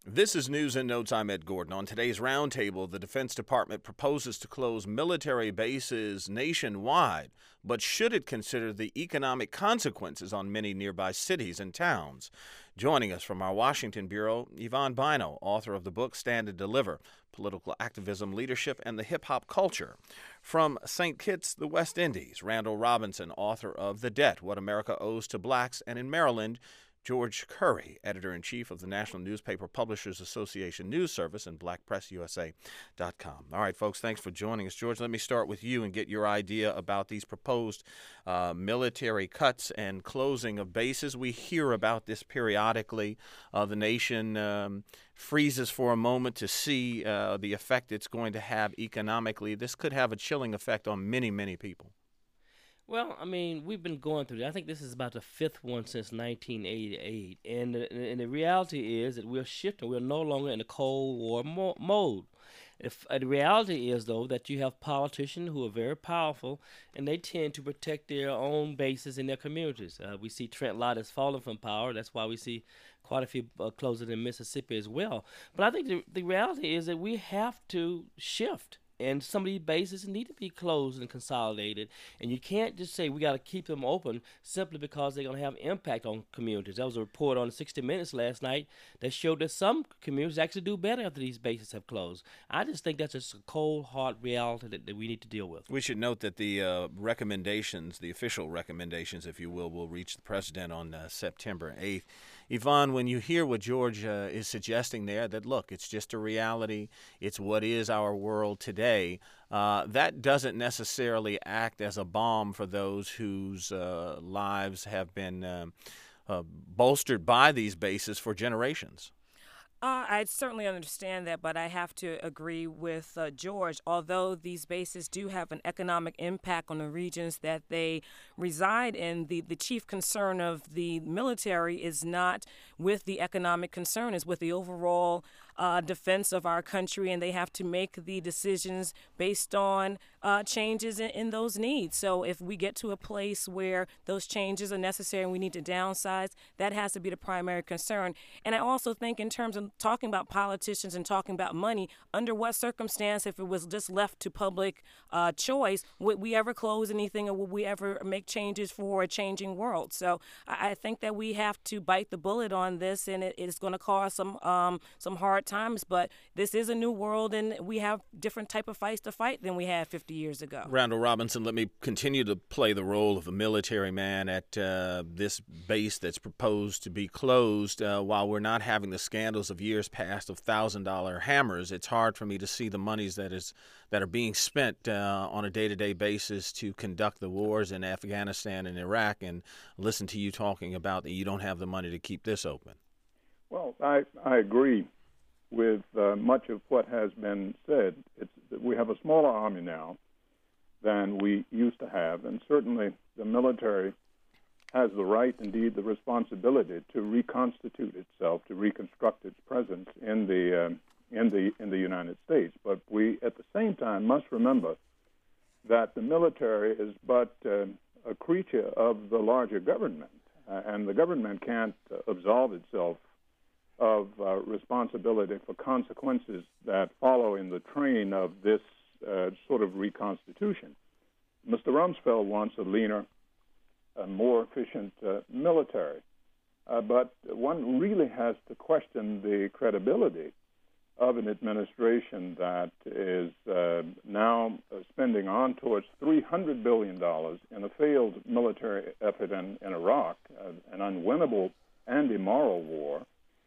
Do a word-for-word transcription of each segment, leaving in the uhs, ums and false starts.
This is News in No Time. Ed Gordon. On today's roundtable, the Defense Department proposes to close military bases nationwide, but should it consider the economic consequences on many nearby cities and towns? Joining us from our Washington bureau, Yvonne Bynoe, author of the book Stand and Deliver, Political Activism, Leadership, and the Hip-Hop Culture. From Saint Kitts, the West Indies, Randall Robinson, author of The Debt, What America Owes to Blacks, and in Maryland, George Curry, editor-in-chief of the National Newspaper Publishers Association News Service and black press u s a dot com. All right, folks, thanks for joining us. George, let me start with you and get your idea about these proposed uh, military cuts and closing of bases. We hear about this periodically. Uh, the nation um, freezes for a moment to see uh, the effect it's going to have economically. This could have a chilling effect on many, many people. Well, I mean, we've been going through that. I think this is about the fifth one since nineteen eighty-eight. And, and the reality is that we're shifting. We're no longer in a Cold War mo- mode. If, uh, the reality is, though, that you have politicians who are very powerful, and they tend to protect their own bases in their communities. Uh, we see Trent Lott has fallen from power. That's why we see quite a few uh, closing in Mississippi as well. But I think the, the reality is that we have to shift. And some of these bases need to be closed and consolidated. And you can't just say we got to keep them open simply because they're going to have impact on communities. There was a report on sixty minutes last night that showed that some communities actually do better after these bases have closed. I just think that's just a cold, hard reality that, that we need to deal with. We should note that the uh, recommendations, the official recommendations, if you will, will reach the president on uh, September eighth. Yvonne, when you hear what George uh, is suggesting there, that, look, it's just a reality, it's what is our world today, uh, that doesn't necessarily act as a balm for those whose uh, lives have been uh, uh, bolstered by these bases for generations. Uh, I certainly understand that, but I have to agree with uh, George. Although these bases do have an economic impact on the regions that they reside in, the, the chief concern of the military is not with the economic concern, is with the overall uh, defense of our country, and they have to make the decisions based on uh, changes in, in those needs. So if we get to a place where those changes are necessary and we need to downsize, that has to be the primary concern. And I also think in terms of talking about politicians and talking about money, under what circumstance, if it was just left to public uh, choice, would we ever close anything or would we ever make changes for a changing world? So I, I think that we have to bite the bullet on this, and it, it's going to cause some um, some hard times, but this is a new world and we have different type of fights to fight than we had fifty years ago. Randall Robinson, let me continue to play the role of a military man at uh, this base that's proposed to be closed. Uh, while we're not having the scandals of years past of one thousand dollar hammers, it's hard for me to see the monies that is that are being spent uh, on a day-to-day basis to conduct the wars in Afghanistan and Iraq, and listen to you talking about that you don't have the money to keep this open. Well, I, I agree with uh, much of what has been said. It's, we have a smaller army now than we used to have, and certainly the military has the right, indeed the responsibility, to reconstitute itself, to reconstruct its presence in the uh, in the in the United States. But we, at the same time, must remember that the military is but uh, a creature of the larger government, uh, and the government can't uh, absolve itself of uh, responsibility for consequences that follow in the train of this uh, sort of reconstitution. Mister Rumsfeld wants a leaner, a more efficient uh, military. Uh, but one really has to question the credibility of an administration that is uh, now uh, spending on towards three hundred billion dollars in a failed military effort in, in Iraq, uh, an unwinnable and immoral war,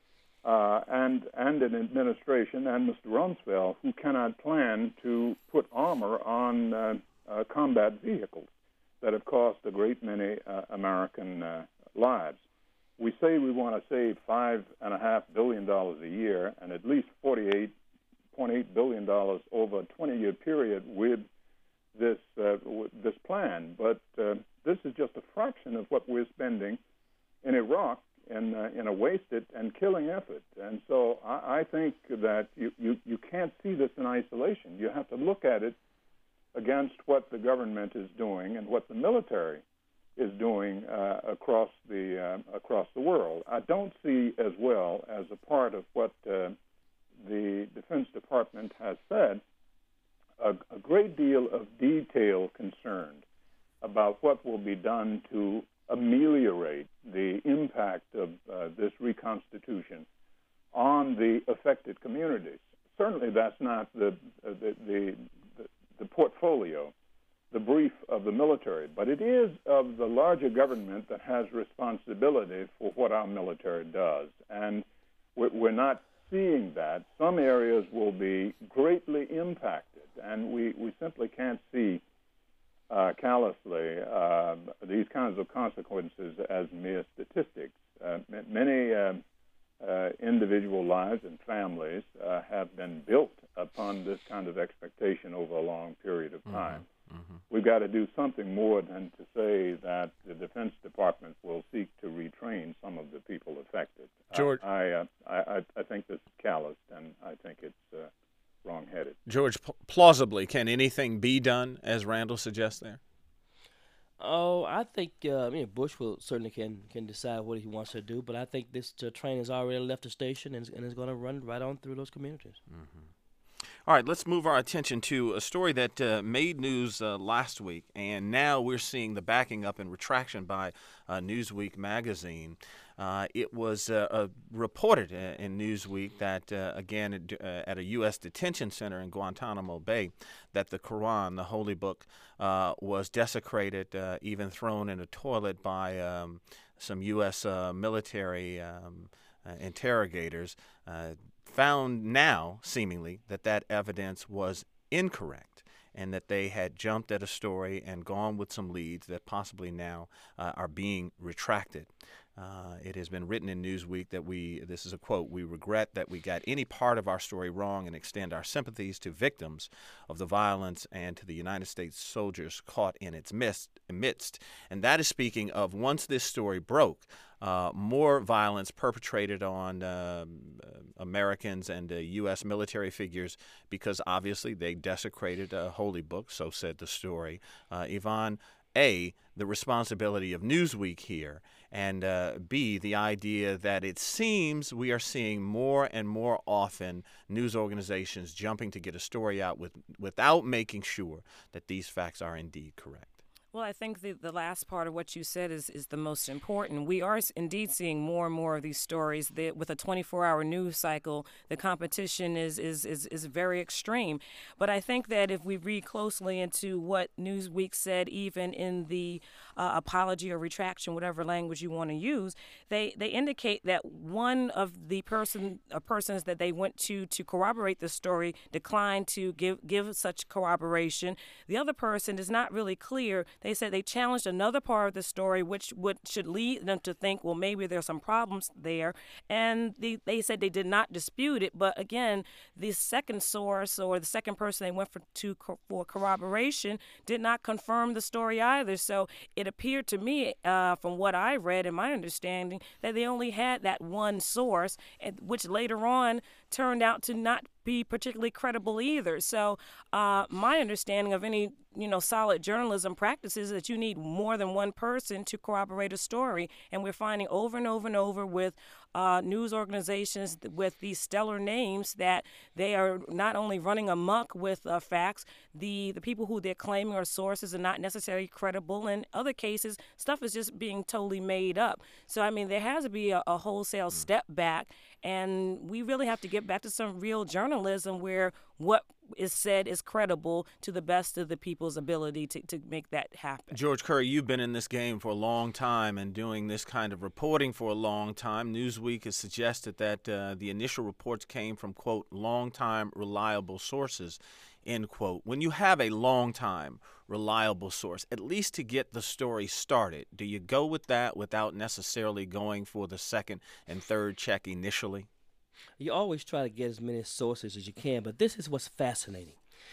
uh, and, and an administration and Mister Rumsfeld who cannot plan to put armor on uh, uh, combat vehicles that have cost a great many uh, American uh, lives. We say we want to save five and a half billion dollars a year, and at least forty-eight point eight billion dollars over a twenty-year period with this uh, with this plan. But uh, this is just a fraction of what we're spending in Iraq in uh, in a wasted and killing effort. And so I, I think that you, you you can't see this in isolation. You have to look at it against what the government is doing and what the military is doing uh, across the uh, across the world. I don't see as well as a part of what uh, the Defense Department has said a, a great deal of detail concerned about what will be done to ameliorate the impact of uh, this reconstitution on the affected communities. Certainly, that's not the uh, the, the the the portfolio, the brief of the military, but it is of the larger government that has responsibility for what our military does, and we're not seeing that. Some areas will be greatly impacted, and we, we simply can't see uh, callously uh, these kinds of consequences as mere statistics. Uh, many uh, uh, individual lives and families uh, have been built upon this kind of expectation over a long period of time. Mm-hmm. Mm-hmm. We've got to do something more than to say that the Defense Department will seek to retrain some of the people affected. George, I, uh, I, I think this is calloused, and I think it's uh, wrong-headed. George, plausibly, can anything be done, as Randall suggests there? Oh, I think uh, I mean Bush will certainly can can decide what he wants to do, but I think this uh, train has already left the station and, and is going to run right on through those communities. Mm-hmm. All right, let's move our attention to a story that uh, made news uh, last week, and now we're seeing the backing up and retraction by uh, Newsweek magazine. Uh, it was uh, uh, reported uh, in Newsweek that, uh, again, at, uh, at a U S detention center in Guantanamo Bay, that the Quran, the holy book, uh, was desecrated, uh, even thrown in a toilet by um, some U S uh, military um, uh, interrogators. Uh, found now, seemingly, that that evidence was incorrect and that they had jumped at a story and gone with some leads that possibly now uh, are being retracted. Uh, it has been written in Newsweek that we, this is a quote, "We regret that we got any part of our story wrong and extend our sympathies to victims of the violence and to the United States soldiers caught in its midst." midst. And that is speaking of once this story broke, uh, more violence perpetrated on uh, Americans and uh, U S military figures because obviously they desecrated a holy book, so said the story. Uh, Yvonne, A, the responsibility of Newsweek here, and uh, B, the idea that it seems we are seeing more and more often news organizations jumping to get a story out with, without making sure that these facts are indeed correct. Well, I think the, the last part of what you said is, is the most important. We are indeed seeing more and more of these stories. That with a twenty-four hour news cycle, the competition is, is, is, is very extreme. But I think that if we read closely into what Newsweek said, even in the uh, apology or retraction, whatever language you want to use, they, they indicate that one of the person uh, persons that they went to to corroborate the story declined to give, give such corroboration. The other person is not really clear. They said they challenged another part of the story, which would should lead them to think, well, maybe there's some problems there. And they, they said they did not dispute it. But again, the second source or the second person they went for to for corroboration did not confirm the story either. So it appeared to me, uh, from what I read and my understanding, that they only had that one source, which later on turned out to not be particularly credible either. So uh, my understanding of any you know, solid journalism practices that you need more than one person to corroborate a story. And we're finding over and over and over with uh, news organizations with these stellar names that they are not only running amok with uh, facts, the, the people who they're claiming are sources are not necessarily credible. In other cases, stuff is just being totally made up. So, I mean, there has to be a, a wholesale step back, and we really have to get back to some real journalism where what is said is credible to the best of the people's ability to, to make that happen. George Curry, you've been in this game for a long time and doing this kind of reporting for a long time. Newsweek has suggested that uh, the initial reports came from, quote, long-time reliable sources, end quote. When you have a long-time reliable source, at least to get the story started, do you go with that without necessarily going for the second and third check initially? You always try to get as many sources as you can, but this is what's fascinating.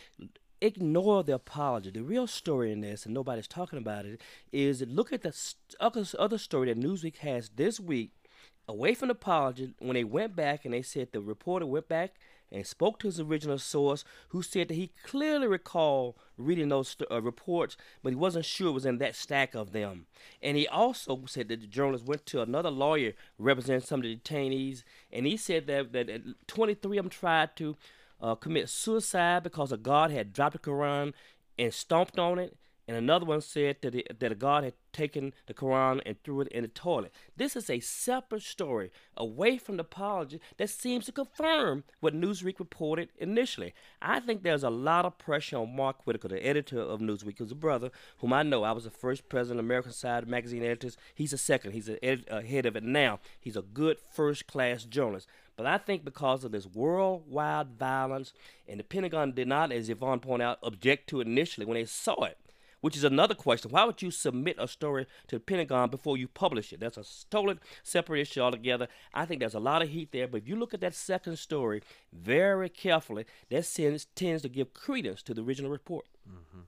Ignore the apology. The real story in this, and nobody's talking about it, is look at the st- other story that Newsweek has this week away from the apology, when they went back and they said the reporter went back and spoke to his original source, who said that he clearly recalled reading those uh, reports, but he wasn't sure it was in that stack of them. And he also said that the journalist went to another lawyer representing some of the detainees, and he said that, that twenty-three of them tried to uh, commit suicide because a guard had dropped the Quran and stomped on it. And another one said that, it, that a guard had taken the Quran and threw it in the toilet. This is a separate story away from the apology that seems to confirm what Newsweek reported initially. I think there's a lot of pressure on Mark Whitaker, the editor of Newsweek, who's a brother whom I know. I was the first president of American Society of Magazine Editors. He's a second. He's the ed- uh, head of it now. He's a good first-class journalist. But I think because of this worldwide violence, and the Pentagon did not, as Yvonne pointed out, object to it initially when they saw it, which is another question. Why would you submit a story to the Pentagon before you publish it? That's a totally separate issue altogether. I think there's a lot of heat there, but if you look at that second story very carefully, that tends, tends to give credence to the original report. Mm-hmm.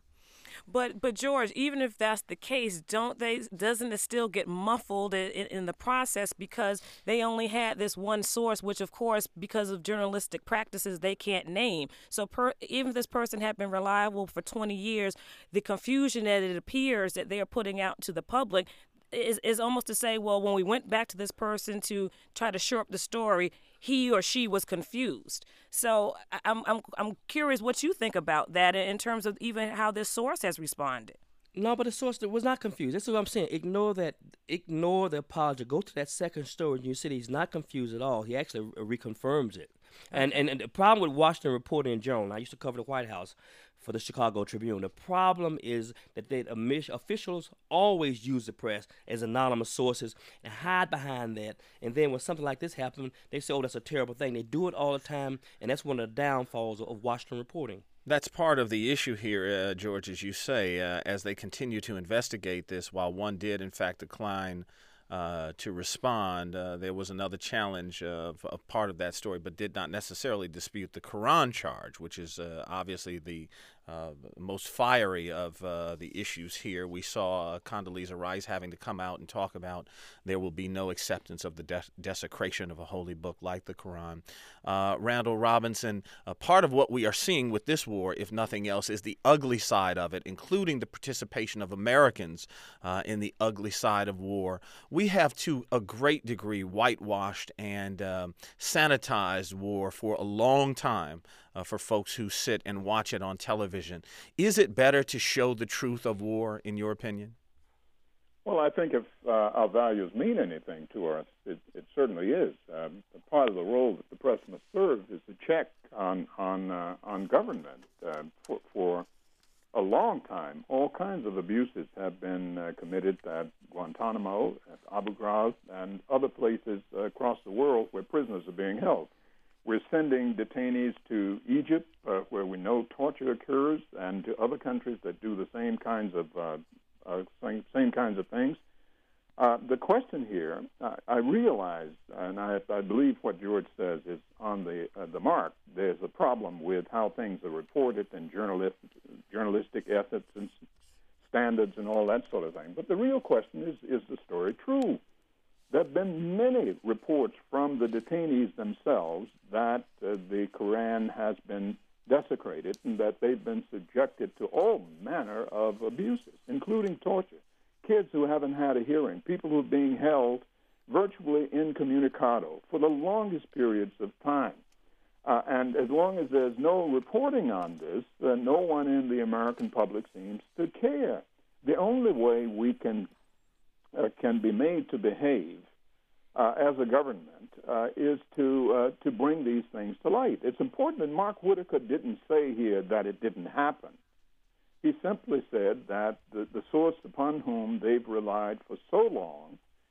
But but George, even if that's the case, don't they? Doesn't it still get muffled in, in the process because they only had this one source, which of course, because of journalistic practices, they can't name. So per, even if this person had been reliable for twenty years, the confusion that it appears that they are putting out to the public is is almost to say, well, when we went back to this person to try to shore up the story, he or she was confused. So I'm I'm I'm curious what you think about that in terms of even how this source has responded. No, but the source was not confused. That's what I'm saying. Ignore that. Ignore the apology. Go to that second story, and you see he's not confused at all. He actually reconfirms it. And, and and the problem with Washington Reporter in general, I used to cover the White House for the Chicago Tribune. The problem is that they, officials always use the press as anonymous sources and hide behind that. And then when something like this happens, they say, oh, that's a terrible thing. They do it all the time, and that's one of the downfalls of, of Washington reporting. That's part of the issue here, uh, George, as you say, uh, as they continue to investigate this. While one did, in fact, decline uh, to respond, uh, there was another challenge of, of part of that story, but did not necessarily dispute the Quran charge, which is uh, obviously the uh, most fiery of uh, the issues here. We saw uh, Condoleezza Rice having to come out and talk about there will be no acceptance of the de- desecration of a holy book like the Quran. Uh, Randall Robinson, uh, part of what we are seeing with this war, if nothing else, is the ugly side of it, including the participation of Americans uh, in the ugly side of war. We have, to a great degree, whitewashed and um, sanitized war for a long time. Uh, for folks who sit and watch it on television. Is it better to show the truth of war, in your opinion? Well, I think if uh, our values mean anything to us, it, it certainly is. Um, part of the role that the press must serve is to check on on uh, on government. Uh, for, for a long time, all kinds of abuses have been uh, committed at Guantanamo, at Abu Ghraib, and other places uh, across the world where prisoners are being held. We're sending detainees to Egypt, uh, where we know torture occurs, and to other countries that do the same kinds of uh, uh, same, same kinds of things. Uh, the question here, uh, I realize, and I, I believe what George says is on the uh, the mark. There's a problem with how things are reported and journalist, journalistic ethics and standards and all that sort of thing. But the real question is: is the story true? There have been many reports from the detainees themselves that uh, the Quran has been desecrated and that they've been subjected to all manner of abuses, including torture. Kids who haven't had a hearing, people who are being held virtually incommunicado for the longest periods of time. Uh, and as long as there's no reporting on this, uh, no one in the American public seems to care. The only way we can Uh, can be made to behave uh, as a government uh, is to uh, to bring these things to light. It's important that Mark Whitaker didn't say here that it didn't happen. He simply said that the, the source upon whom they've relied for so long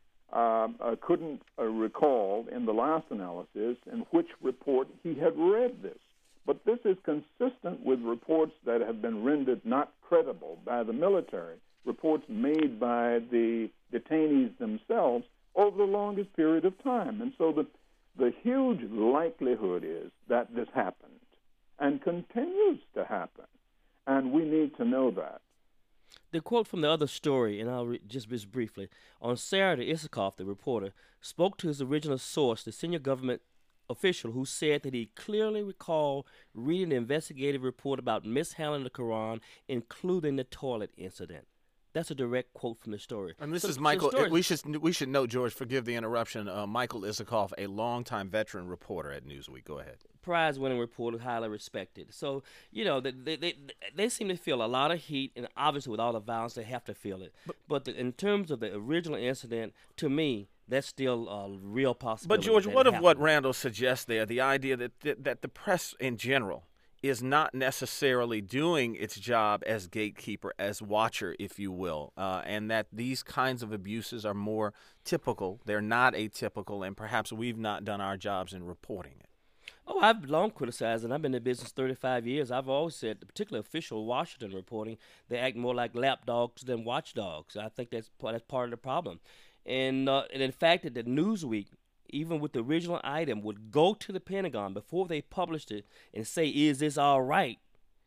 uh, uh, couldn't uh, recall in the last analysis in which report he had read this. But this is consistent with reports that have been rendered not credible by the military, reports made by the detainees themselves over the longest period of time. And so the, the huge likelihood is that this happened and continues to happen. And we need to know that. The quote from the other story, and I'll re- just, just briefly. On Saturday, Isikoff, the reporter, spoke to his original source, the senior government official, who said that he clearly recalled reading the investigative report about mishandling the Quran, including the toilet incident. That's a direct quote from the story. And this so, is Michael. so we should we should note, George. Forgive the interruption. Uh, Michael Isikoff, a longtime veteran reporter at Newsweek. Go ahead. Prize-winning reporter, highly respected. So you know they, they they they seem to feel a lot of heat, and obviously with all the violence, they have to feel it. But, but the, in terms of the original incident, to me, that's still a real possibility. But George, what of happened. what Randall suggests there? The idea that, that that the press in general is not necessarily doing its job as gatekeeper, as watcher, if you will, uh, and that these kinds of abuses are more typical. They're not atypical, and perhaps we've not done our jobs in reporting it. Oh, I've long criticized, and I've been in business thirty-five years. I've always said, particularly official Washington reporting, they act more like lapdogs than watchdogs. I think that's part, that's part of the problem. And, uh, and in fact, at the Newsweek, even with the original item, would go to the Pentagon before they published it and say, is this all right?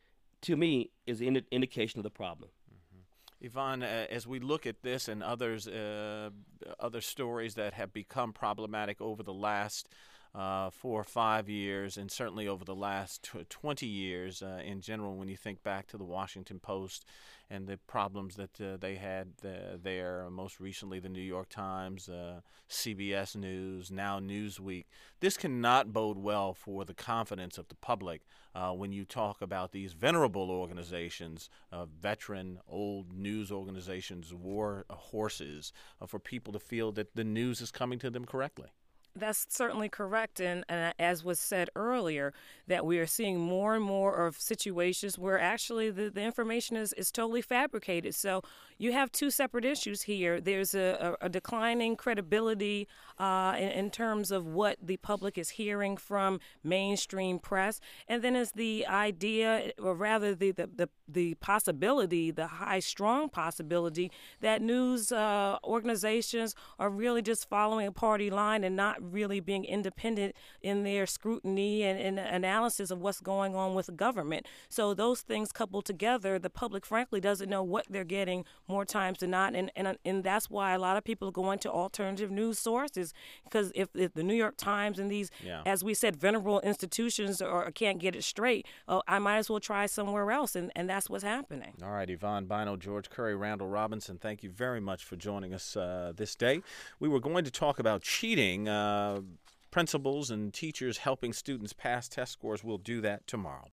To me, is an indication of the problem. Mm-hmm. Yvonne, uh, as we look at this and others, uh, other stories that have become problematic over the last uh, four or five years, and certainly over the last twenty years uh, in general, when you think back to the Washington Post and the problems that uh, they had uh, there, most recently the New York Times, uh, C B S News, now Newsweek. This cannot bode well for the confidence of the public uh, when you talk about these venerable organizations, uh, veteran, old news organizations, war horses, uh, for people to feel that the news is coming to them correctly. That's certainly correct. And, and as was said earlier, that we are seeing more and more of situations where actually the, the information is, is totally fabricated. So you have two separate issues here. There's a, a, a declining credibility uh, in, in terms of what the public is hearing from mainstream press. And then is the idea, or rather the, the, the, the possibility, the high, strong possibility that news uh, organizations are really just following a party line and not really being independent in their scrutiny and, and analysis of what's going on with the government. So those things coupled together, the public frankly doesn't know what they're getting more times than not, and and, and that's why a lot of people are going to alternative news sources, because if, if the New York Times and these, yeah. as we said, venerable institutions are, can't get it straight, uh, I might as well try somewhere else, and, and that's what's happening. All right, Yvonne Bynoe, George Curry, Randall Robinson, thank you very much for joining us uh, this day. We were going to talk about cheating. Uh, principals and teachers helping students pass test scores. We'll do that tomorrow.